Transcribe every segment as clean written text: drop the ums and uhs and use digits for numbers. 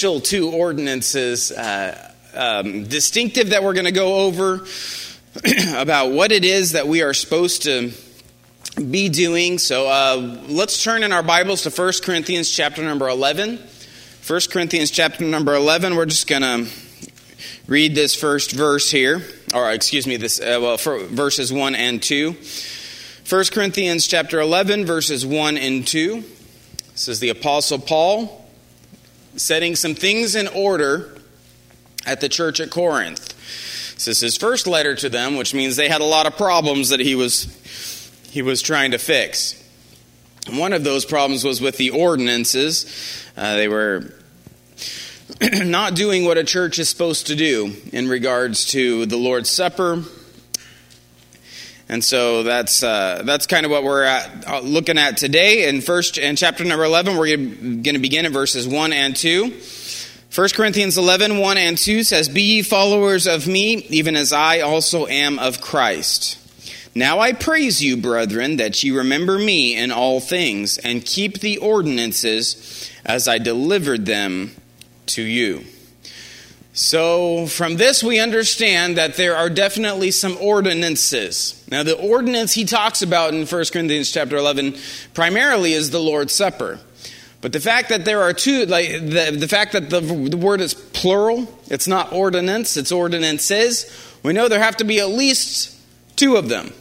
crucial two ordinances, distinctive that we're going to go over about what it is that we are supposed to be doing. So let's turn in our Bibles to 1 Corinthians chapter number 11. 1 Corinthians chapter number 11, we're just going to read this first verse here. Or excuse me, verses 1 and 2. 1 Corinthians chapter 11, verses 1 and 2. This is the Apostle Paul setting some things in order at the church at Corinth. This is his first letter to them, which means they had a lot of problems that he was trying to fix. And one of those problems was with the ordinances. They were not doing what a church is supposed to do in regards to the Lord's Supper. And so that's kind of what we're looking at today. In chapter number 11, we're going to begin in verses 1 and 2. 1 Corinthians 11, 1 and 2 says, "Be ye followers of me, even as I also am of Christ. Now I praise you, brethren, that ye remember me in all things, and keep the ordinances as I delivered them to you." So from this we understand that there are definitely some ordinances. Now the ordinance he talks about in 1 Corinthians chapter 11 primarily is the Lord's Supper. But the fact that there are two, like the fact that the word is plural, it's not ordinance, it's ordinances, we know there have to be at least two of them.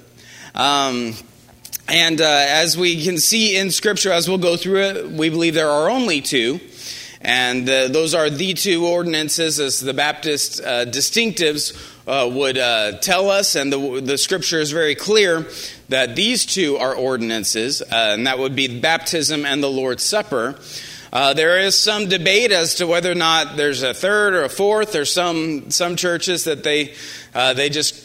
As we can see in Scripture, as we'll go through it, we believe there are only two. And those are the two ordinances, as the Baptist distinctives would tell us. And the Scripture is very clear that these two are ordinances, and that would be baptism and the Lord's Supper. There is some debate as to whether or not there's a third or a fourth. There's some churches that they just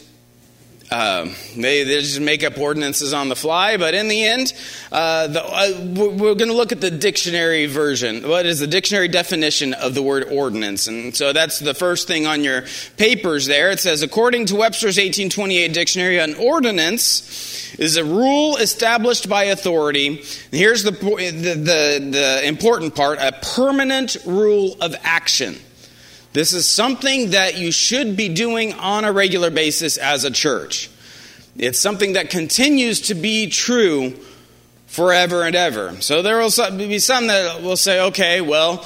make up ordinances on the fly, but in the end, we're going to look at the dictionary version. What is the dictionary definition of the word ordinance? And so that's the first thing on your papers there. It says, according to Webster's 1828 dictionary, an ordinance is a rule established by authority. And here's the important part: a permanent rule of action. This is something that you should be doing on a regular basis as a church. It's something that continues to be true forever and ever. So there will be some that will say, okay, well,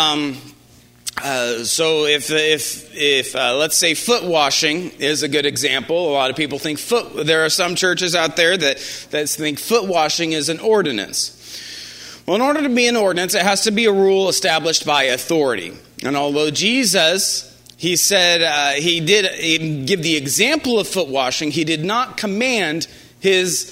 so if let's say foot washing is a good example. A lot of people think there are some churches out there that think foot washing is an ordinance. Well, in order to be an ordinance, it has to be a rule established by authority. And although Jesus, he said he did give the example of foot washing, he did not command his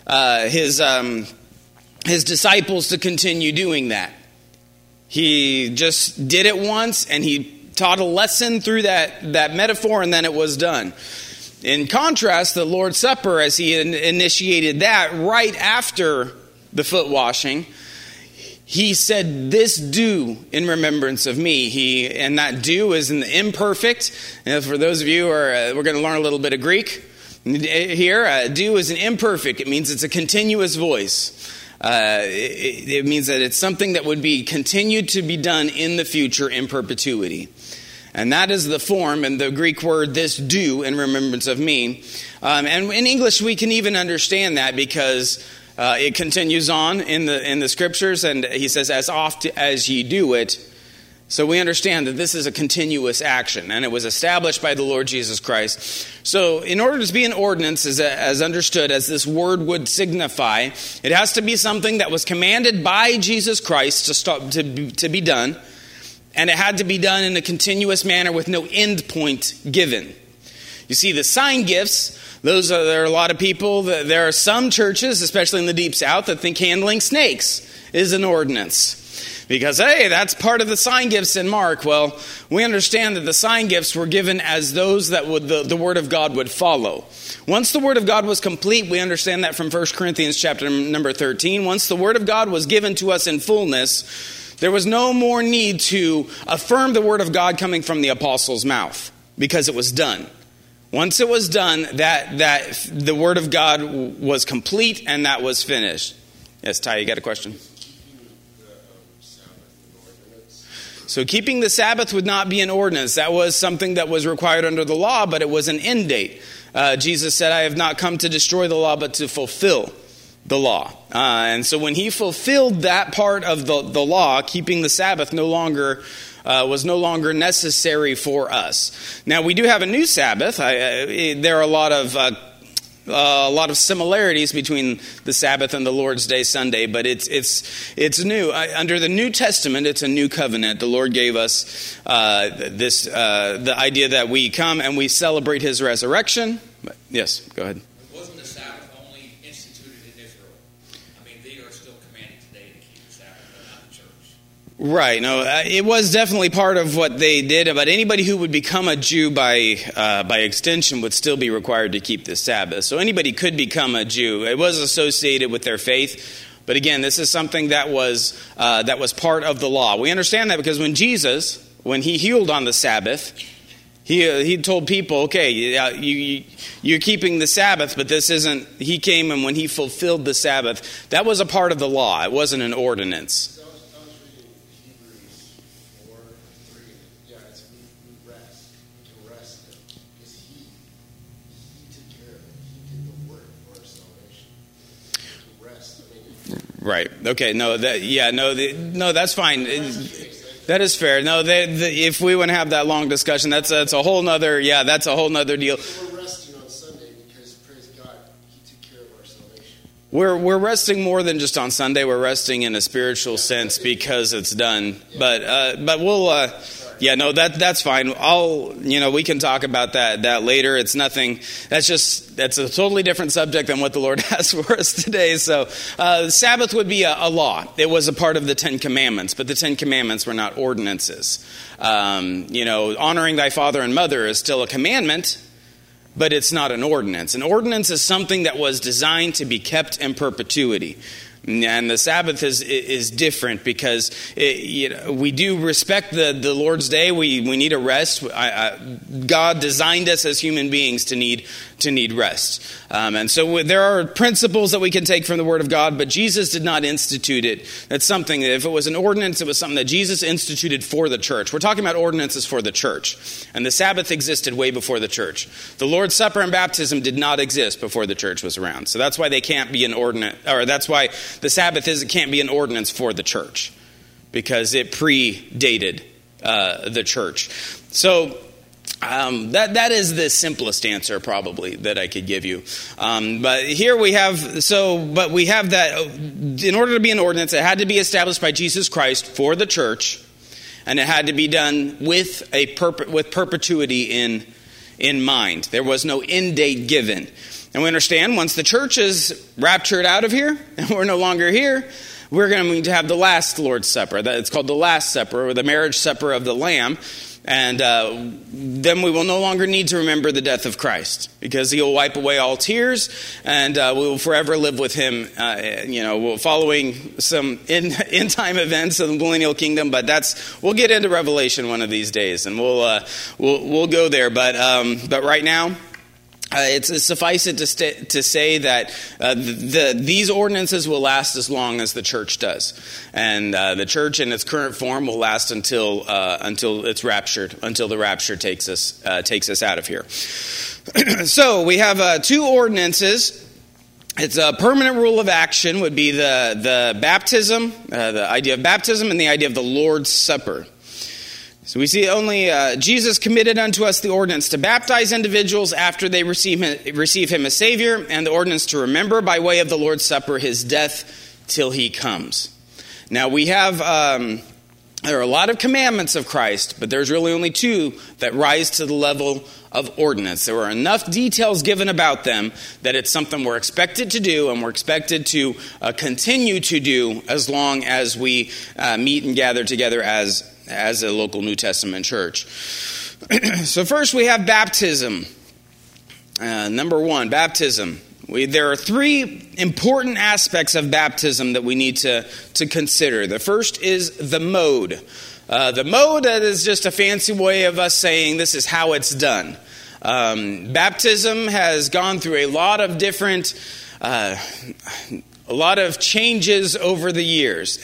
disciples to continue doing that. He just did it once, and he taught a lesson through that metaphor, and then it was done. In contrast, the Lord's Supper, as he initiated that right after the foot washing, he said, "This do in remembrance of me." And that do is in the imperfect. And for those of you we're going to learn a little bit of Greek here. Do is an imperfect. It means it's a continuous voice. It means that it's something that would be continued to be done in the future in perpetuity. And that is the form and the Greek word, "this do in remembrance of me." And in English we can even understand that because it continues on in the Scriptures, and he says, "as oft as ye do it." So we understand that this is a continuous action, and it was established by the Lord Jesus Christ. So in order to be an ordinance, as understood, as this word would signify, it has to be something that was commanded by Jesus Christ to be done, and it had to be done in a continuous manner with no end point given. You see, the sign gifts, there are a lot of people, there are some churches, especially in the Deep South, that think handling snakes is an ordinance. Because, hey, that's part of the sign gifts in Mark. Well, we understand that the sign gifts were given as those that the Word of God would follow. Once the Word of God was complete, we understand that from 1 Corinthians chapter number 13. Once the Word of God was given to us in fullness, there was no more need to affirm the Word of God coming from the apostles' mouth, because it was done. Once it was done, that the Word of God was complete and that was finished. Yes, Ty, you got a question? So keeping the Sabbath would not be an ordinance. That was something that was required under the law, but it was an end date. Jesus said, I have not come to destroy the law, but to fulfill the law. And so when he fulfilled that part of the law, keeping the Sabbath was no longer necessary for us. Now, we do have a new Sabbath. There are a lot of similarities between the Sabbath and the Lord's Day Sunday, but it's new. Under the New Testament, it's a new covenant. The Lord gave us the idea that we come and we celebrate his resurrection. Yes, go ahead. Wasn't the Sabbath only instituted in Israel? I mean, they are still commanded today to keep the Sabbath, but not the church. Right. No, it was definitely part of what they did, but anybody who would become a Jew by extension would still be required to keep the Sabbath. So anybody could become a Jew. It was associated with their faith. But again, this is something that was part of the law. We understand that because when Jesus, when he healed on the Sabbath, he told people, okay, you're keeping the Sabbath, but this isn't, he came and when he fulfilled the Sabbath, that was a part of the law. It wasn't an ordinance. I was reading Hebrews 4:3. Yeah, it's we rest. We can rest in him because he took care of it. He did the work for our salvation. To rest. I mean, Right. Okay. No, that's fine. That is fair. No, if we want to have that long discussion, that's a whole nother deal. we're resting on Sunday because, praise God, he took care of our salvation. We're resting more than just on Sunday. We're resting in a spiritual sense because it's done. But we'll that's fine. We can talk about that later. It's nothing. That's a totally different subject than what the Lord has for us today. So Sabbath would be a law. It was a part of the Ten Commandments, but the Ten Commandments were not ordinances. Honoring thy father and mother is still a commandment, but it's not an ordinance. An ordinance is something that was designed to be kept in perpetuity. And the Sabbath is different because we do respect the Lord's Day. We need a rest. God designed us as human beings to need rest. And so there are principles that we can take from the Word of God, but Jesus did not institute it. That's something that if it was an ordinance, it was something that Jesus instituted for the church. We're talking about ordinances for the church. And the Sabbath existed way before the church. The Lord's Supper and baptism did not exist before the church was around. So that's why they can't be an ordinance, or that's why the Sabbath can't be an ordinance for the church, because it predated the church. So that is the simplest answer probably that I could give you. But here we have that in order to be an ordinance, it had to be established by Jesus Christ for the church, and it had to be done with perpetuity in mind. There was no end date given. And we understand once the church is raptured out of here and we're no longer here, we're going to have the last Lord's Supper. It's called the Last Supper, or the marriage supper of the Lamb. And then we will no longer need to remember the death of Christ, because he will wipe away all tears, and we will forever live with him, following some end time events of the millennial kingdom. But we'll get into Revelation one of these days, and we'll go there. But right now, it's suffice it to say that these ordinances will last as long as the church does, and the church in its current form will last until it's raptured, until the rapture takes us out of here. So we have two ordinances. It's a permanent rule of action would be the baptism, the idea of baptism, and the idea of the Lord's Supper. So we see only Jesus committed unto us the ordinance to baptize individuals after they receive him as Savior, and the ordinance to remember by way of the Lord's Supper his death till he comes. Now we have, there are a lot of commandments of Christ, but there's really only two that rise to the level of ordinance. There were enough details given about them that it's something we're expected to do, and we're expected to continue to do as long as we meet and gather together as a local New Testament church. So first we have baptism. Number one, baptism. There are three important aspects of baptism that we need to consider. The first is the mode. The mode is just a fancy way of us saying this is how it's done. Baptism has gone through a lot of different a lot of changes over the years,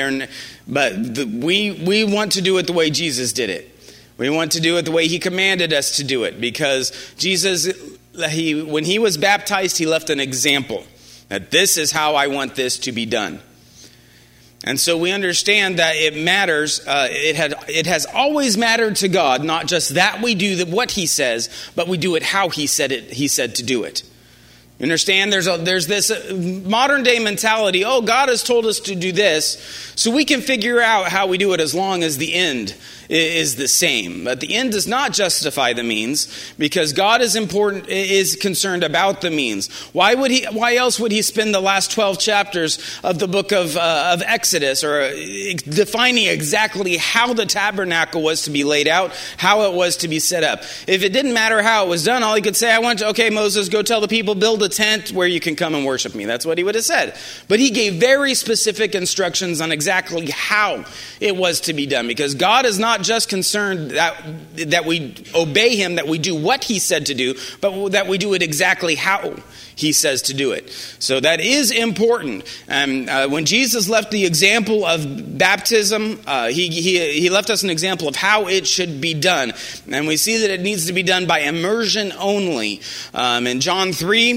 we want to do it the way Jesus did it. We want to do it the way he commanded us to do it, because Jesus, when he was baptized, he left an example that this is how I want this to be done. And so we understand that it matters. It has always mattered to God, not just that we do what he says, but we do it how he said it. He said to do it. You understand? There's this modern day mentality. Oh, God has told us to do this, so we can figure out how we do it as long as the end is the same. But the end does not justify the means, because God is concerned about the means. Why else would he spend the last 12 chapters of the book of Exodus or defining exactly how the tabernacle was to be laid out, how it was to be set up? If it didn't matter how it was done, all he could say, okay, Moses, go tell the people, build a tent where you can come and worship me. That's what he would have said. But he gave very specific instructions on exactly how it was to be done, because God is not just concerned that we obey him, that we do what he said to do, but that we do it exactly how he says to do it. So that is important. When Jesus left the example of baptism, he left us an example of how it should be done. And we see that it needs to be done by immersion only. In John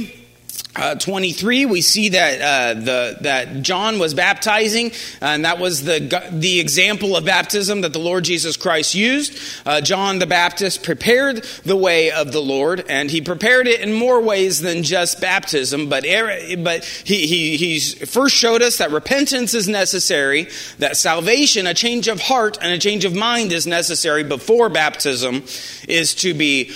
3:23, we see that John was baptizing, and that was the example of baptism that the Lord Jesus Christ used. John the Baptist prepared the way of the Lord, and he prepared it in more ways than just baptism. But he first showed us that repentance is necessary, that salvation, a change of heart and a change of mind, is necessary before baptism is to be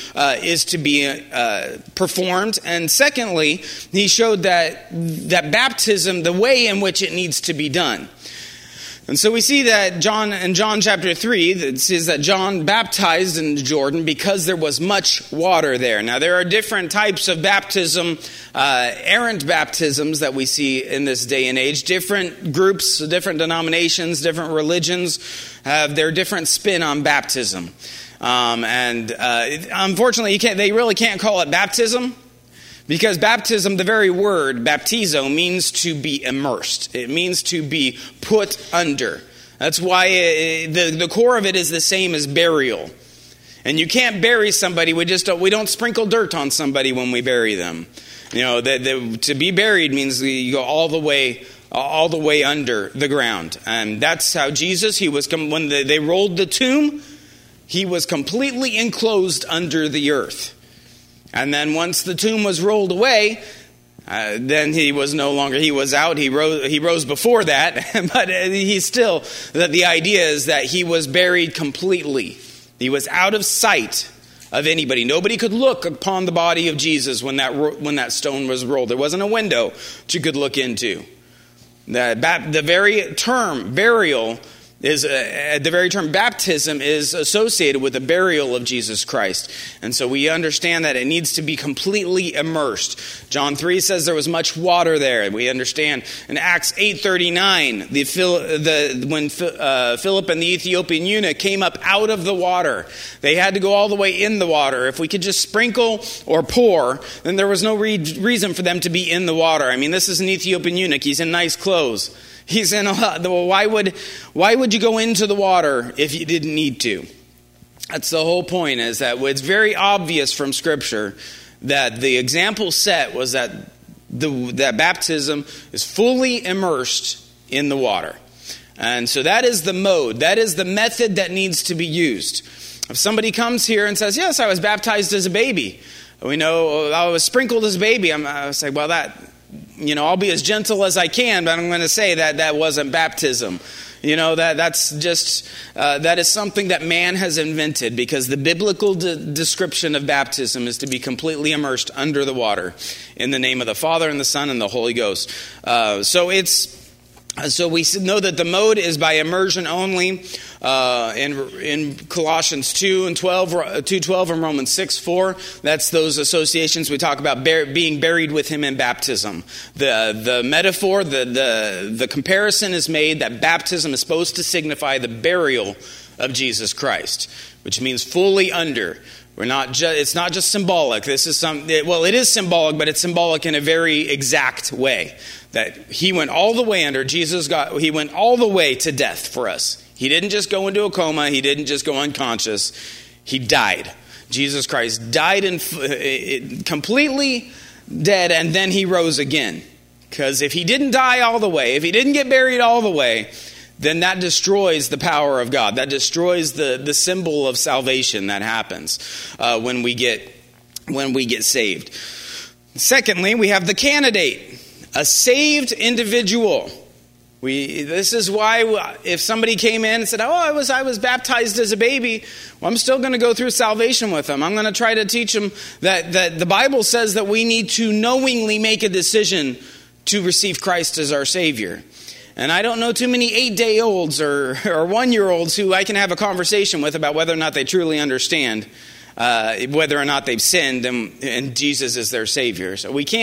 performed. And secondly, he showed that baptism, the way in which it needs to be done. And so we see that in John chapter 3, it says that John baptized in Jordan because there was much water there. Now, there are different types of baptism, errant baptisms that we see in this day and age. Different groups, different denominations, different religions have their different spin on baptism. Unfortunately, they really can't call it baptism, because baptism, the very word baptizo, means to be immersed. It means to be put under. That's why the core of it is the same as burial. And you can't bury somebody. We don't sprinkle dirt on somebody when we bury them. To be buried means you go all the way under the ground. And that's how Jesus, when they rolled the tomb, he was completely enclosed under the earth. And then once the tomb was rolled away, then he was no longer, he was out. He rose before that, but the idea is that he was buried completely. He was out of sight of anybody. Nobody could look upon the body of Jesus when that stone was rolled. There wasn't a window that you could look into. The very term burial the very term baptism is associated with the burial of Jesus Christ. And so we understand that it needs to be completely immersed. John 3 says there was much water there. We understand in Acts 8:39, when Philip and the Ethiopian eunuch came up out of the water, they had to go all the way in the water. If we could just sprinkle or pour, then there was no reason for them to be in the water. I mean, this is an Ethiopian eunuch. He's in nice clothes. He's in why would you go into the water if you didn't need to? That's the whole point, is that it's very obvious from Scripture that the example set was that that baptism is fully immersed in the water. And so that is the mode, that is the method that needs to be used. If somebody comes here and says, yes, I was baptized as a baby, we know I was sprinkled as a baby, I say, well, I'll be as gentle as I can, but I'm going to say that wasn't baptism. That is something that man has invented, because the biblical description of baptism is to be completely immersed under the water in the name of the Father and the Son and the Holy Ghost. So we know that the mode is by immersion only. In Colossians 2:12 and Romans 6:4, that's those associations we talk about being buried with him in baptism. The metaphor, the comparison is made that baptism is supposed to signify the burial of Jesus Christ, which means fully under. It's not just symbolic. This is it is symbolic, but it's symbolic in a very exact way. That he went all the way under. He went all the way to death for us. He didn't just go into a coma. He didn't just go unconscious. He died. Jesus Christ died completely dead, and then he rose again. Because if he didn't die all the way, if he didn't get buried all the way, then that destroys the power of God. That destroys the symbol of salvation that happens when we get saved. Secondly, we have the candidate, a saved individual. This is why if somebody came in and said, I was baptized as a baby, well, I'm still going to go through salvation with them. I'm going to try to teach them that the Bible says that we need to knowingly make a decision to receive Christ as our Savior. And I don't know too many 8-day-olds or 1-year-olds who I can have a conversation with about whether or not they truly understand whether or not they've sinned and Jesus is their Savior. So we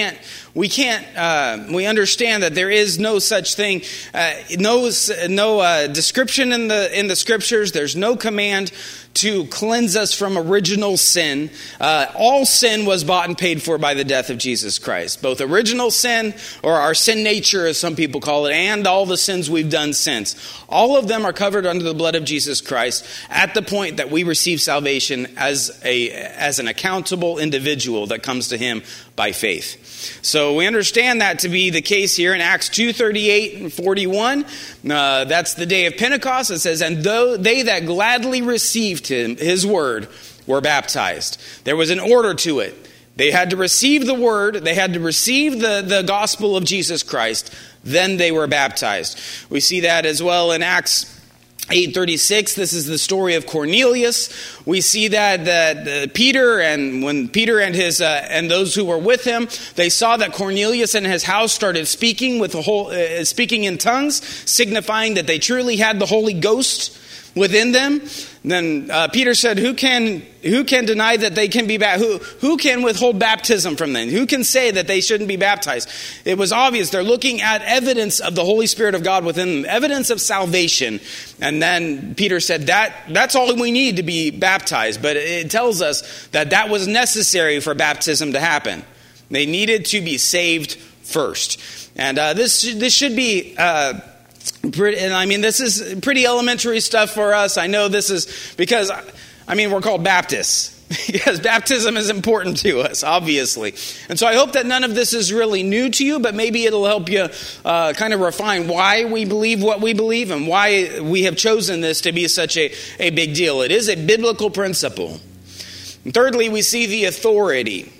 understand that there is no such thing, no description in the Scriptures. There's no command to cleanse us from original sin. All sin was bought and paid for by the death of Jesus Christ. Both original sin, or our sin nature as some people call it, and all the sins we've done since. All of them are covered under the blood of Jesus Christ at the point that we receive salvation as an accountable individual that comes to him by faith. So we understand that to be the case here in Acts 2:38 and 41. That's the day of Pentecost. It says, and though they that gladly received his word were baptized. There was an order to it. They had to receive the word. They had to receive the gospel of Jesus Christ. Then they were baptized. We see that as well in Acts 8:36, this is the story of Cornelius. We see that Peter and his and those who were with him, they saw that Cornelius and his house started speaking speaking in tongues, signifying that they truly had the Holy Ghost within them. Then Peter said, "Who can deny that they can be baptized? Who can withhold baptism from them? Who can say that they shouldn't be baptized?" It was obvious. They're looking at evidence of the Holy Spirit of God within them, evidence of salvation. And then Peter said, that's all we need to be baptized. But it tells us that was necessary for baptism to happen. They needed to be saved first. And this should be... this is pretty elementary stuff for us. I know this is because, we're called Baptists. Because baptism is important to us, obviously. And so I hope that none of this is really new to you, but maybe it'll help you kind of refine why we believe what we believe and why we have chosen this to be such a big deal. It is a biblical principle. And thirdly, we see the authority.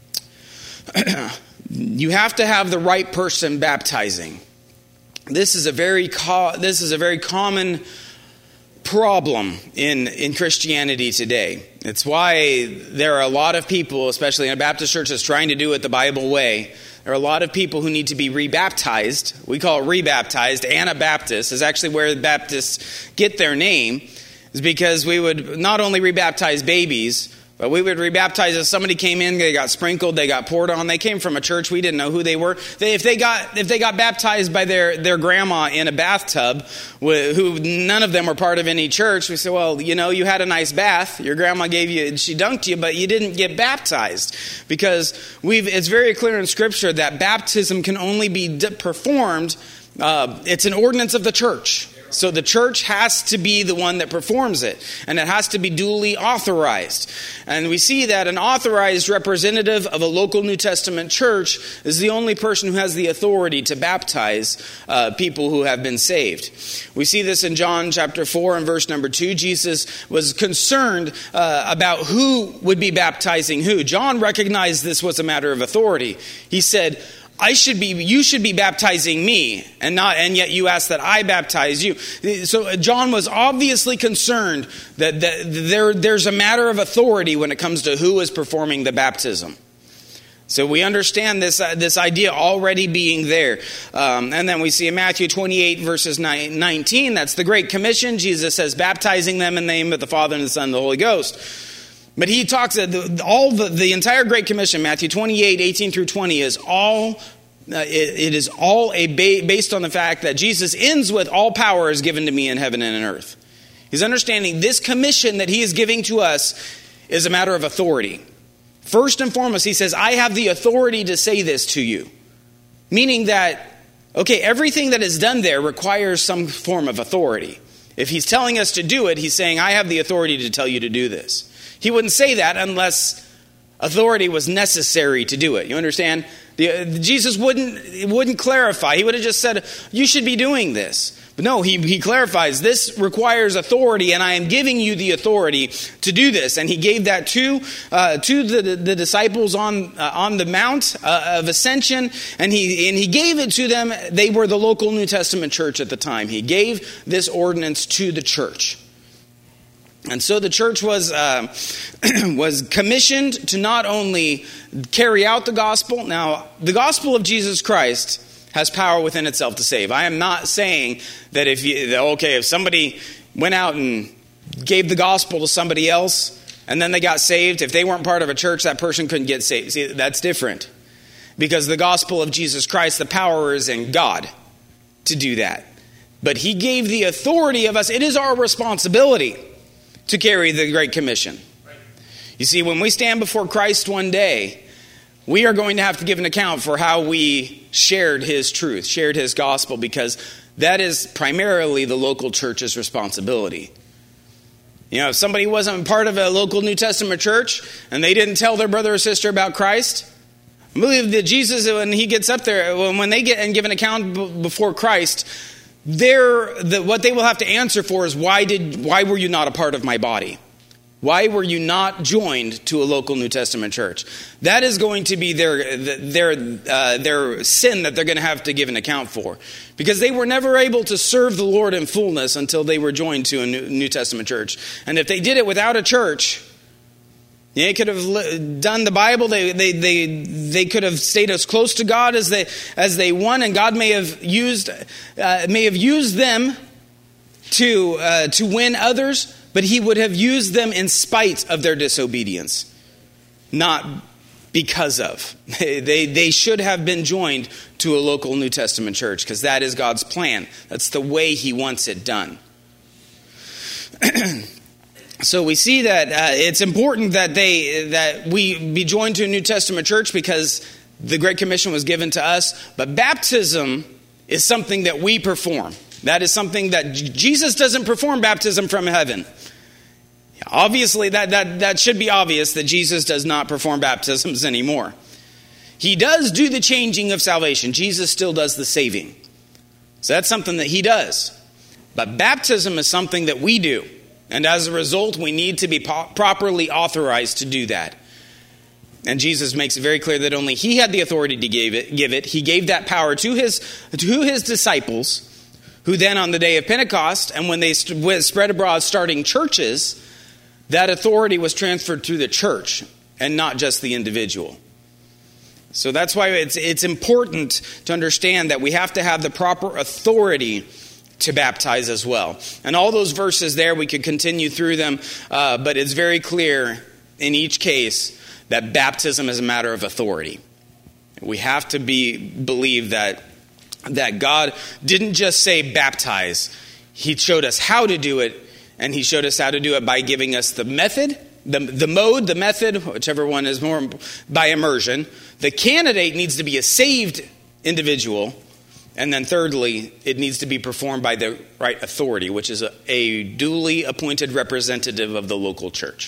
You have to have the right person baptizing. This is a very common problem in Christianity today. It's why there are a lot of people, especially in a Baptist church that's trying to do it the Bible way. There are a lot of people who need to be rebaptized. We call it rebaptized. Anabaptist is actually where the Baptists get their name. Is because we would not only rebaptize babies, but we would rebaptize if somebody came in, they got sprinkled, they got poured on, they came from a church, we didn't know who they were. If they got baptized by their grandma in a bathtub, who none of them were part of any church, we say, well, you had a nice bath, your grandma she dunked you, but you didn't get baptized. Because it's very clear in Scripture that baptism can only be performed, it's an ordinance of the church. So the church has to be the one that performs it. And it has to be duly authorized. And we see that an authorized representative of a local New Testament church is the only person who has the authority to baptize people who have been saved. We see this in John chapter 4 and verse number 2. Jesus was concerned about who would be baptizing who. John recognized this was a matter of authority. He said, you should be baptizing me, and yet you ask that I baptize you. So John was obviously concerned that there's a matter of authority when it comes to who is performing the baptism. So we understand this idea already being there. And then we see in Matthew 28 verses 19, that's the Great Commission. Jesus says, baptizing them in the name of the Father and the Son and the Holy Ghost. But he talks the entire Great Commission, Matthew 28, 18 through 20, is all based on the fact that Jesus ends with all power is given to me in heaven and in earth. He's understanding this commission that he is giving to us is a matter of authority. First and foremost, he says, I have the authority to say this to you. Meaning that, okay, everything that is done there requires some form of authority. If he's telling us to do it, he's saying, I have the authority to tell you to do this. He wouldn't say that unless authority was necessary to do it. You understand? Jesus wouldn't clarify. He would have just said, you should be doing this. But no, he clarifies, this requires authority, and I am giving you the authority to do this. And he gave that to the disciples on the Mount of Ascension, and he gave it to them. They were the local New Testament church at the time. He gave this ordinance to the church. And so the church was commissioned to not only carry out the gospel. Now, the gospel of Jesus Christ has power within itself to save. I am not saying that if somebody went out and gave the gospel to somebody else and then they got saved, if they weren't part of a church, that person couldn't get saved. See, that's different. Because the gospel of Jesus Christ, the power is in God to do that. But he gave the authority of us. It is our responsibility to carry the Great Commission. You see, when we stand before Christ one day, we are going to have to give an account for how we shared his truth, shared his gospel, because that is primarily the local church's responsibility. You know, if somebody wasn't part of a local New Testament church and they didn't tell their brother or sister about Christ, I believe that Jesus, when he gets up there, when they get and give an account before Christ, what they will have to answer for is, why were you not a part of my body? Why were you not joined to a local New Testament church? That is going to be their sin that they're going to have to give an account for. Because they were never able to serve the Lord in fullness until they were joined to a New Testament church. And if they did it without a church, they could have done the Bible. They could have stayed as close to God as they want, and God may have used them to win others. But he would have used them in spite of their disobedience, not because of. They should have been joined to a local New Testament church, because that is God's plan. That's the way he wants it done. So we see that it's important that we be joined to a New Testament church, because the Great Commission was given to us. But baptism is something that we perform. That is something that Jesus doesn't perform baptism from heaven. Obviously, that should be obvious that Jesus does not perform baptisms anymore. He does do the changing of salvation. Jesus still does the saving. So that's something that he does. But baptism is something that we do. And as a result, we need to be properly authorized to do that. And Jesus makes it very clear that only he had the authority to give it. He gave that power to his disciples, who then on the day of Pentecost, and when they spread abroad starting churches, that authority was transferred to the church and not just the individual. So that's why it's important to understand that we have to have the proper authority to baptize as well. And all those verses there, we could continue through them, but it's very clear in each case that baptism is a matter of authority. We have to believe that God didn't just say baptize. He showed us how to do it, and he showed us how to do it by giving us the method, the mode, the method, whichever one is more, by immersion. The candidate needs to be a saved individual. And then thirdly, it needs to be performed by the right authority, which is a duly appointed representative of the local church.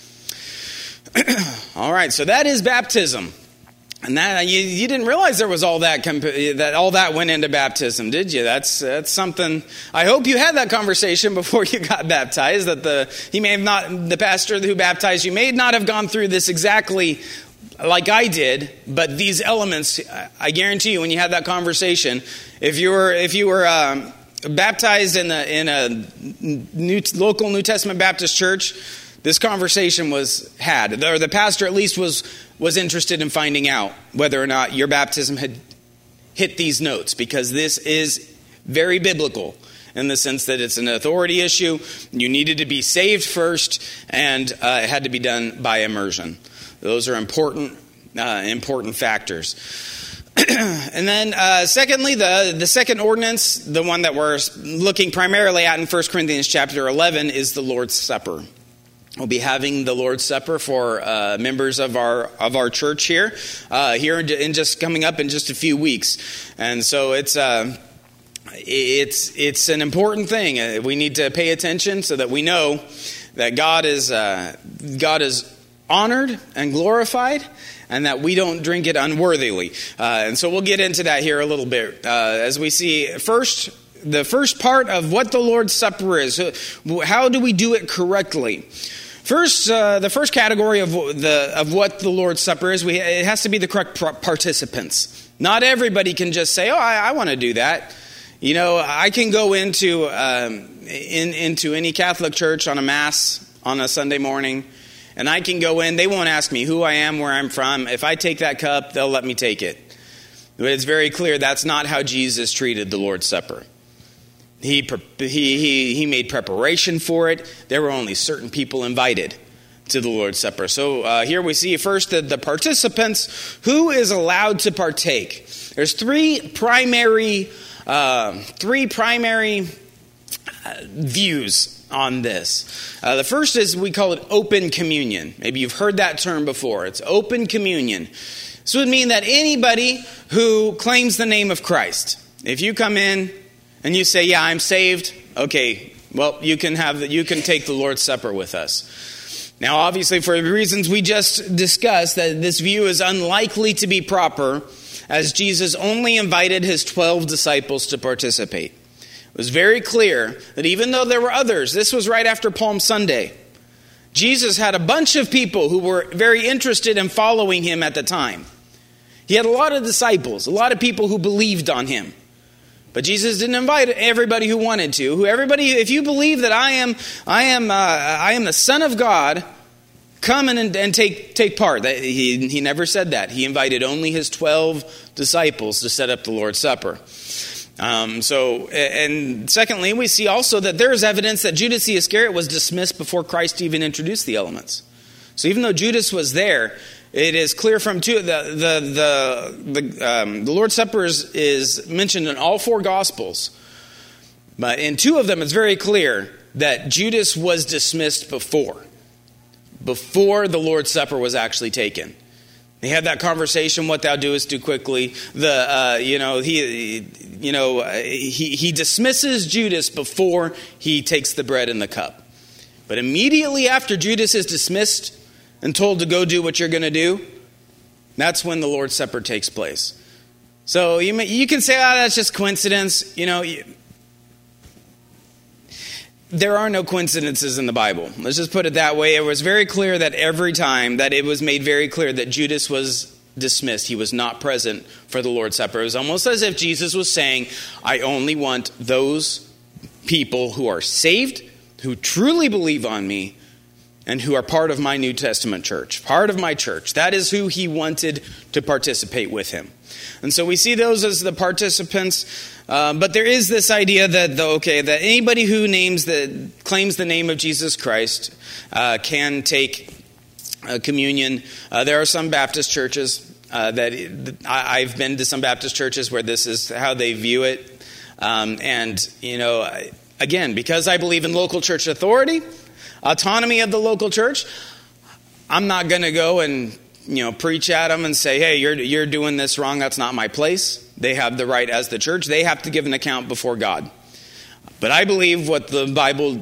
All right, so that is baptism. And that you didn't realize there was all that went into baptism, did you? That's something. I hope you had that conversation before you got baptized. That the pastor who baptized you may not have gone through this exactly like I did, but these elements, I guarantee you, when you had that conversation, if you were baptized in a local New Testament Baptist church, this conversation was had, or the pastor at least was interested in finding out whether or not your baptism had hit these notes, because this is very biblical in the sense that it's an authority issue. You needed to be saved first, and it had to be done by immersion. Those are important factors. And then secondly, the second ordinance, the one that we're looking primarily at in 1 Corinthians chapter 11, is the Lord's Supper. We'll be having the Lord's Supper for members of our church here in just coming up in just a few weeks. And so it's an important thing. We need to pay attention so that we know that God is honored and glorified, and that we don't drink it unworthily. And so we'll get into that here a little bit as we see the first part of what the Lord's Supper is. How do we do it correctly? First, the first category of what the Lord's Supper is, it has to be the correct participants. Not everybody can just say, "Oh, I want to do that." You know, I can go into any Catholic church on a Mass on a Sunday morning, and I can go in. They won't ask me who I am, where I'm from. If I take that cup, they'll let me take it. But it's very clear that's not how Jesus treated the Lord's Supper. He made preparation for it. There were only certain people invited to the Lord's Supper. So here we see first the participants. Who is allowed to partake? There's three primary views on this. The first is, we call it open communion. Maybe you've heard that term before. It's open communion. This would mean that anybody who claims the name of Christ, if you come in and you say, "Yeah, I'm saved," okay, well, you can take the Lord's Supper with us. Now, obviously, for the reasons we just discussed, that this view is unlikely to be proper, as Jesus only invited his 12 disciples to participate. It was very clear that even though there were others, this was right after Palm Sunday, Jesus had a bunch of people who were very interested in following him at the time. He had a lot of disciples, a lot of people who believed on him. But Jesus didn't invite everybody who wanted to. If you believe that I am the Son of God, come and take part. He never said that. He invited only his 12 disciples to set up the Lord's Supper. And secondly, we see also that there is evidence that Judas the Iscariot was dismissed before Christ even introduced the elements. So even though Judas was there, it is clear from the Lord's Supper is mentioned in all four Gospels, but in two of them it's very clear that Judas was dismissed before the Lord's Supper was actually taken. They had that conversation, "What thou doest, do quickly." He dismisses Judas before he takes the bread and the cup. But immediately after Judas is dismissed and told to go do what you're going to do, that's when the Lord's Supper takes place. So you can say, that's just coincidence. There are no coincidences in the Bible. Let's just put it that way. It was very clear that every time that it was made very clear that Judas was dismissed, he was not present for the Lord's Supper. It was almost as if Jesus was saying, "I only want those people who are saved, who truly believe on me, and who are part of my New Testament church, part of my church." That is who he wanted to participate with him. And so we see those as the participants. But there is this idea that anybody who claims the name of Jesus Christ can take communion. There are some Baptist churches I've been to some Baptist churches where this is how they view it. Again, because I believe in local church authority, autonomy of the local church, I'm not going to go and preach at them and say, "Hey, you're doing this wrong. That's not my place." They have the right as the church. They have to give an account before God. But I believe what the Bible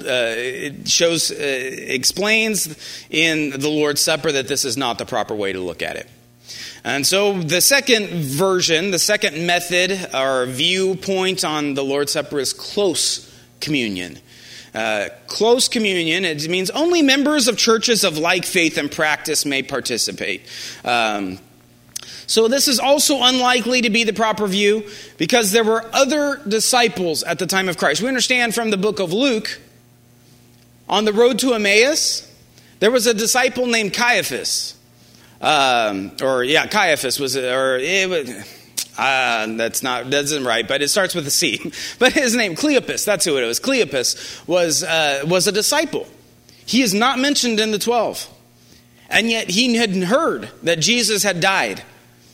explains in the Lord's Supper, that this is not the proper way to look at it. And so the second version, the second method or viewpoint on the Lord's Supper is close communion. Close communion, it means only members of churches of like faith and practice may participate. So this is also unlikely to be the proper view because there were other disciples at the time of Christ. We understand from the book of Luke, on the road to Emmaus, there was a disciple named Caiaphas. Caiaphas was, that isn't right, but it starts with a C. But his name, Cleopas, that's who it was. Cleopas was a disciple. He is not mentioned in the 12. And yet he had heard that Jesus had died.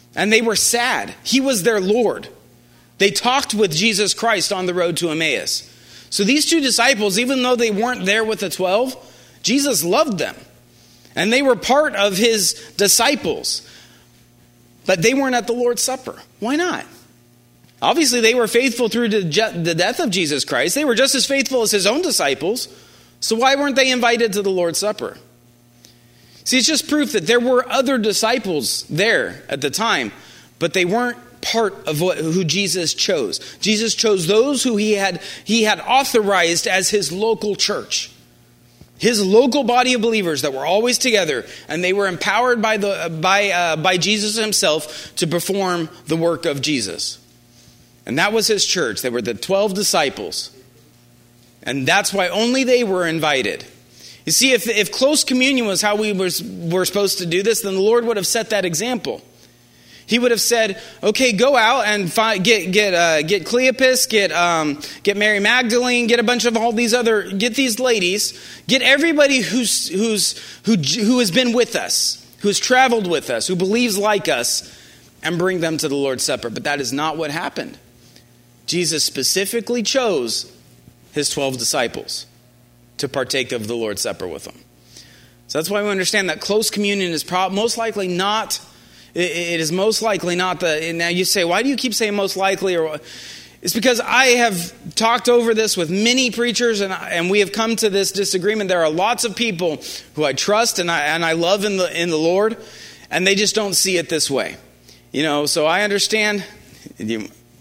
And they were sad. He was their Lord. They talked with Jesus Christ on the road to Emmaus. So these two disciples, even though they weren't there with the 12, Jesus loved them. And they were part of his disciples. But they weren't at the Lord's Supper. Why not? Obviously, they were faithful through the death of Jesus Christ. They were just as faithful as his own disciples. So why weren't they invited to the Lord's Supper? See, it's just proof that there were other disciples there at the time, but they weren't part of who Jesus chose. Jesus chose those who he had authorized as his local church. His local body of believers that were always together, and they were empowered by Jesus himself to perform the work of Jesus. And that was his church. They were the 12 disciples. And that's why only they were invited. You see, if close communion was how we were supposed to do this, then the Lord would have set that example. He would have said, okay, go out and get Cleopas, get Mary Magdalene, get a bunch of all these get these ladies, get everybody who has been with us, who's traveled with us, who believes like us, and bring them to the Lord's Supper. But that is not what happened. Jesus specifically chose his 12 disciples to partake of the Lord's Supper with them. So that's why we understand that close communion is most likely not. It is most likely not now you say, why do you keep saying most likely? It's because I have talked over this with many preachers, and we have come to this disagreement. There are lots of people who I trust and I love in the Lord, and they just don't see it this way. So I understand. If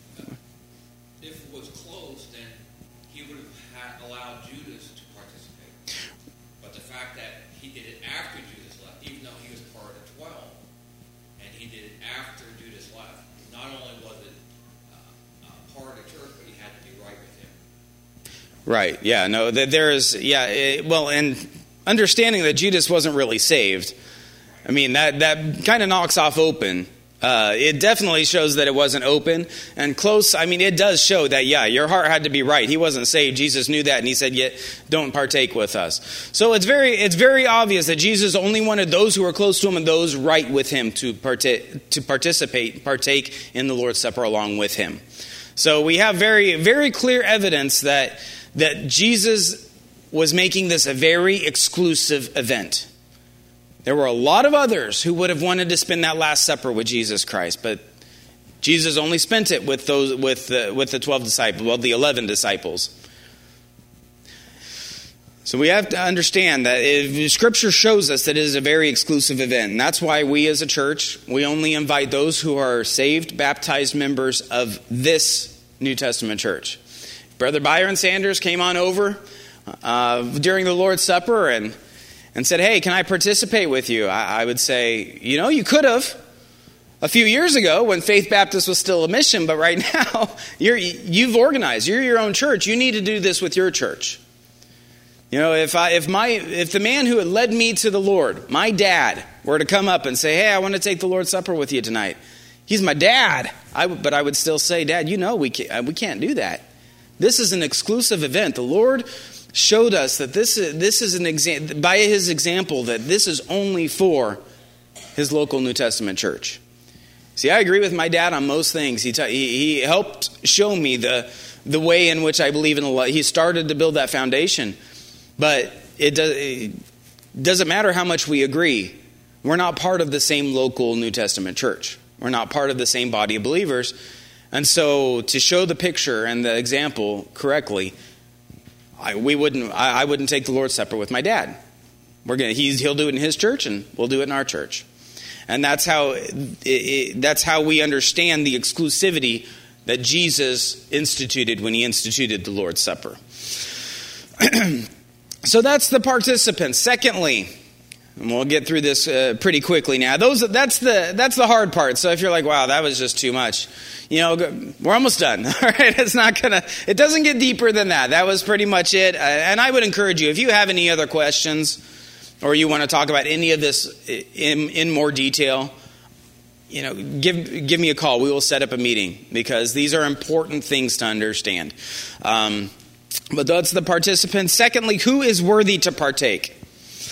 it was closed, then he would have allowed Judas to participate. But the fact that he did it after Judas left, even though he was part of the 12, and he did it after Judas left, not only was it part of the church, but he had to be right with him. Right, yeah, no, there is, and understanding that Judas wasn't really saved, I mean, that kind of knocks off open. It definitely shows that it wasn't open and close. I mean, it does show that, your heart had to be right. He wasn't saved. Jesus knew that, and he said, don't partake with us. So it's very obvious that Jesus only wanted those who were close to him and those right with him to partake in the Lord's Supper along with him. So we have very, very clear evidence that Jesus was making this a very exclusive event. There were a lot of others who would have wanted to spend that Last Supper with Jesus Christ, but Jesus only spent it with the 12 disciples, the 11 disciples. So we have to understand that Scripture shows us that it is a very exclusive event, and that's why we as a church, we only invite those who are saved, baptized members of this New Testament church. Brother Byron Sanders came on over during the Lord's Supper and said, hey, can I participate with you? I would say, you could have a few years ago when Faith Baptist was still a mission, but right now you've organized. You're your own church. You need to do this with your church. If the man who had led me to the Lord, my dad, were to come up and say, hey, I want to take the Lord's Supper with you tonight. He's my dad. But I would still say, Dad, we can't do that. This is an exclusive event. The Lord showed us that this is an example, by his example, that this is only for his local New Testament church. See, I agree with my dad on most things. He helped show me the way in which I believe in Allah. He started to build that foundation. But it doesn't matter how much we agree. We're not part of the same local New Testament church. We're not part of the same body of believers. And so to show the picture and the example correctly, I wouldn't take the Lord's Supper with my dad. He'll do it in his church, and we'll do it in our church. And that's how we understand the exclusivity that Jesus instituted when he instituted the Lord's Supper. So that's the participants. Secondly, and we'll get through this pretty quickly now. That's the hard part. So if you're like, wow, that was just too much, we're almost done. All right, it doesn't get deeper than that. That was pretty much it. And I would encourage you, if you have any other questions or you want to talk about any of this in more detail, give me a call. We will set up a meeting because these are important things to understand. But that's the participants. Secondly, who is worthy to partake?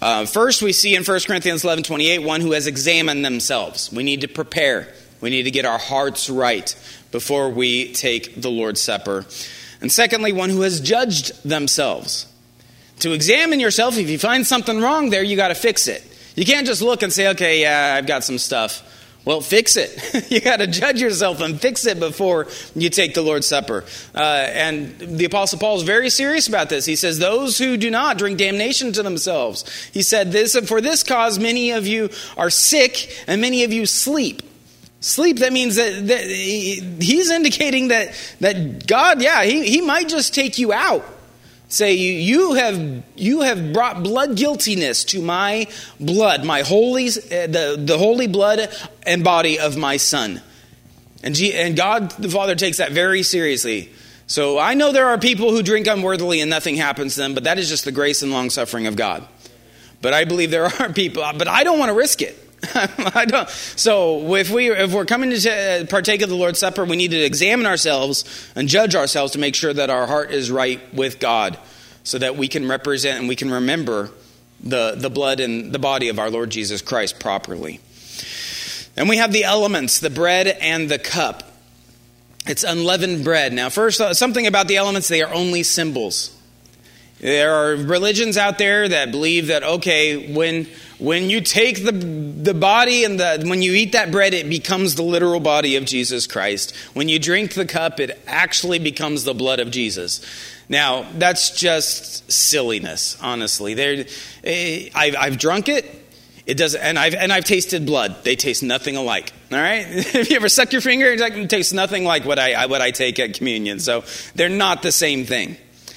First, we see in 1 Corinthians 11:28, one who has examined themselves. We need to prepare. We need to get our hearts right before we take the Lord's Supper. And secondly, one who has judged themselves. To examine yourself, if you find something wrong there, you got to fix it. You can't just look and say, okay, yeah, I've got some stuff. Well, fix it. You got to judge yourself and fix it before you take the Lord's Supper. And the Apostle Paul is very serious about this. He says, those who do not drink damnation to themselves. He said this, for this cause many of you are sick and many of you sleep. Sleep, that means that he's indicating that God, he might just take you out. Say, you have brought blood guiltiness to my blood, my holy, the holy blood and body of my Son. And God the Father takes that very seriously. So I know there are people who drink unworthily and nothing happens to them, but that is just the grace and long suffering of God. But I believe there are people, but I don't want to risk it. I don't. So if we're coming to partake of the Lord's Supper, we need to examine ourselves and judge ourselves to make sure that our heart is right with God, so that we can represent and we can remember the blood and the body of our Lord Jesus Christ properly. And we have the elements, the bread and the cup. It's unleavened bread. Now, first, something about the elements: they are only symbols. There are religions out there that believe that, okay, when you take the body and when you eat that bread, it becomes the literal body of Jesus Christ. When you drink the cup, it actually becomes the blood of Jesus. Now, that's just silliness, honestly. I've drunk it. It doesn't, and I've tasted blood. They taste nothing alike. All right. Have you ever sucked your finger? It tastes nothing like what I take at communion. So they're not the same thing.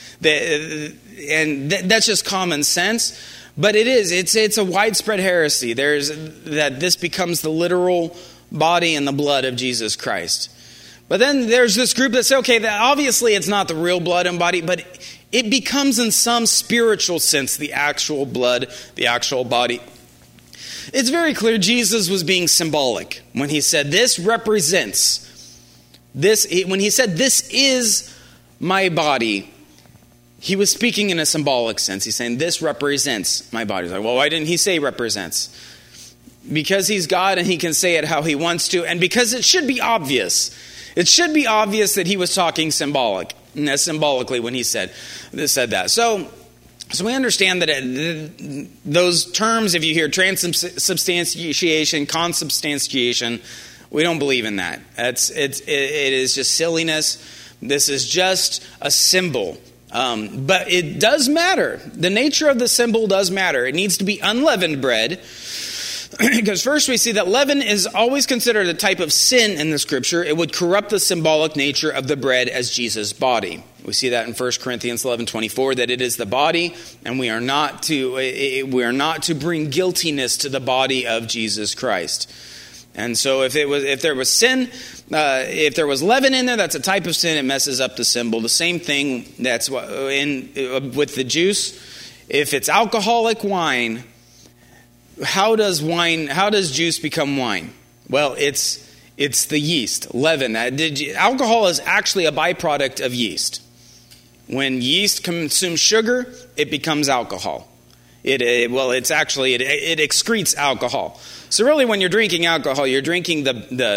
That's just common sense. But it is. It's a widespread heresy. That this becomes the literal body and the blood of Jesus Christ. But then there's this group that say, okay, that obviously it's not the real blood and body, but it becomes in some spiritual sense the actual blood, the actual body. It's very clear Jesus was being symbolic when he said this represents this. When he said this is my body, he was speaking in a symbolic sense. He's saying this represents my body. Like, well, why didn't he say represents? Because he's God and he can say it how he wants to, and because it should be obvious. It should be obvious that he was talking symbolically when he said that. So we understand that those terms, if you hear transubstantiation, consubstantiation, we don't believe in that. It is just silliness. This is just a symbol. But it does matter. The nature of the symbol does matter. It needs to be unleavened bread. Because first we see that leaven is always considered a type of sin in the Scripture. It would corrupt the symbolic nature of the bread as Jesus' body. We see that in 1 Corinthians 11:24, that it is the body, and we are not to bring guiltiness to the body of Jesus Christ. And so if there was sin, if there was leaven in there, that's a type of sin. It messes up the symbol. The same thing that's with the juice. If it's alcoholic wine, how does juice become wine? Well, it's the yeast, leaven. Alcohol is actually a byproduct of yeast. When yeast consumes sugar, it becomes alcohol. It excretes alcohol. So really, when you're drinking alcohol, you're drinking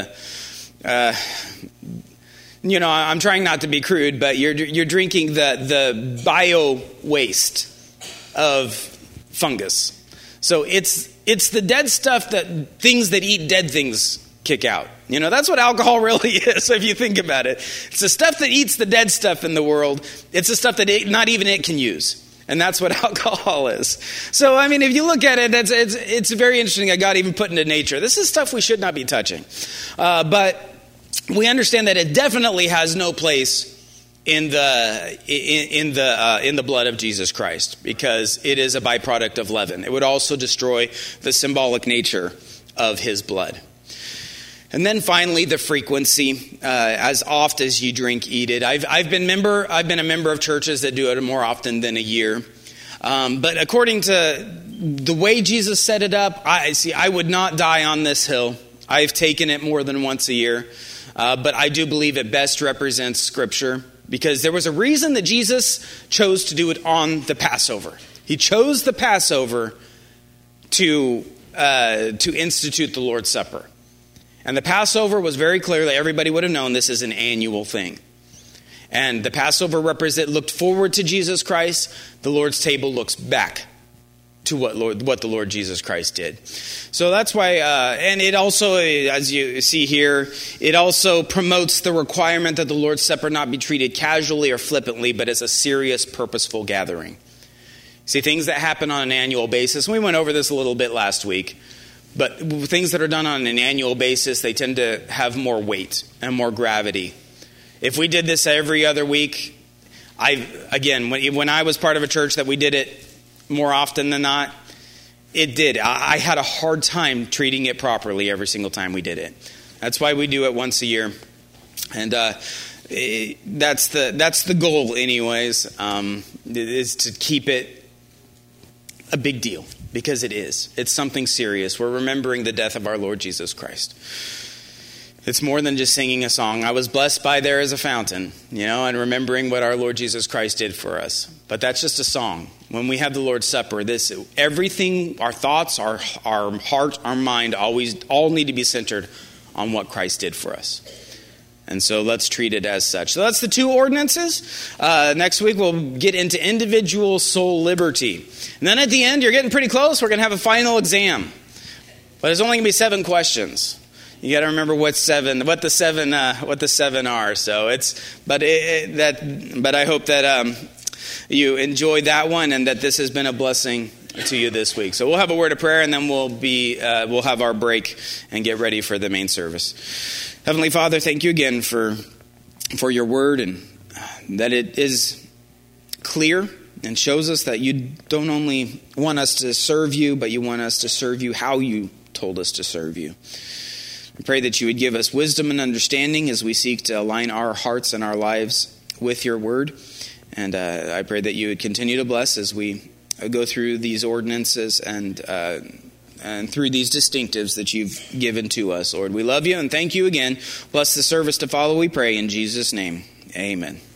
I'm trying not to be crude, but you're drinking the bio waste of fungus. So it's the dead stuff, that things that eat dead things kick out. That's what alcohol really is, if you think about it. It's the stuff that eats the dead stuff in the world. It's the stuff that not even it can use. And that's what alcohol is. So, if you look at it, it's very interesting that God even put into nature. This is stuff we should not be touching. But we understand that it definitely has no place in the blood of Jesus Christ, because it is a byproduct of leaven. It would also destroy the symbolic nature of his blood. And then finally, the frequency. As oft as you drink, eat it. I've been a member of churches that do it more often than a year. But according to the way Jesus set it up, I would not die on this hill. I've taken it more than once a year. But I do believe it best represents Scripture, because there was a reason that Jesus chose to do it on the Passover. He chose the Passover to institute the Lord's Supper. And the Passover was very clear that everybody would have known this is an annual thing. And the Passover looked forward to Jesus Christ. The Lord's table looks back to what the Lord Jesus Christ did. So that's why, and it also, as you see here, it also promotes the requirement that the Lord's Supper not be treated casually or flippantly, but as a serious, purposeful gathering. See, things that happen on an annual basis, we went over this a little bit last week, but things that are done on an annual basis, they tend to have more weight and more gravity. If we did this every other week, when I was part of a church that we did it more often than not, it did. I had a hard time treating it properly every single time we did it. That's why we do it once a year. And that's the goal anyways, is to keep it a big deal, because it is. It's something serious. We're remembering the death of our Lord Jesus Christ. It's more than just singing a song. I was blessed by There Is a Fountain, and remembering what our Lord Jesus Christ did for us. But that's just a song. When we have the Lord's Supper, everything, our thoughts, our heart, our mind, all need to be centered on what Christ did for us. And so let's treat it as such. So that's the two ordinances. Next week we'll get into individual soul liberty. And then at the end, you're getting pretty close, we're going to have a final exam. But it's only going to be 7 questions. You got to remember what the seven are. So but I hope that you enjoyed that one, and that this has been a blessing to you this week. So we'll have a word of prayer, and then we'll have our break and get ready for the main service. Heavenly Father, thank you again for your word, and that it is clear and shows us that you don't only want us to serve you, but you want us to serve you how you told us to serve you. I pray that you would give us wisdom and understanding as we seek to align our hearts and our lives with your word. And I pray that you would continue to bless as we go through these ordinances and through these distinctives that you've given to us, Lord. We love you and thank you again. Bless the service to follow, we pray in Jesus' name. Amen.